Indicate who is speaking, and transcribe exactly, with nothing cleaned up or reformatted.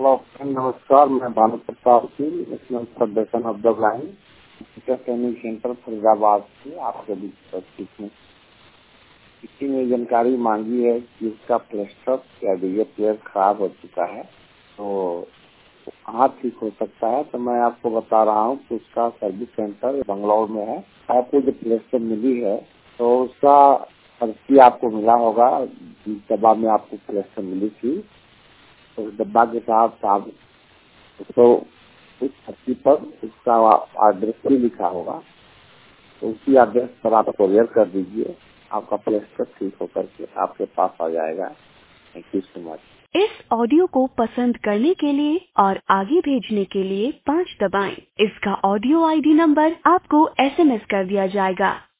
Speaker 1: Hello friend, नमस्कार। मैं Bhanu Pratap Singh, national federation of the blind teacher training centre Faridabad से आपके बीच उपस्थित हूँ। किसी ने जानकारी मांगी है कि उसका प्लास्टर या डीजे प्लेयर खराब हो चुका है तो कहाँ ठीक हो सकता है। तो मैं आपको बता रहा हूँ कि उसका सर्विस सेंटर बंगलौर में है। आपको जो प्लास्टर मिली है तो उसका पर्ची आपको मिला होगा, जिस डब्बा में आपको प्लास्टर मिली थी तो उस डब्बा के साथ आप तो उस पर्ची पर उसका एड्रेस भी लिखा होगा, तो उसी एड्रेस पर आप कोरियर कर दीजिए। आपका प्लास्टर ठीक होकर के आपके पास आ जाएगा। Thank you so much.
Speaker 2: इस ऑडियो को पसंद करने के लिए और आगे भेजने के लिए पाँच दबाएं। इसका ऑडियो आईडी नंबर आपको एसएमएस कर दिया जाएगा।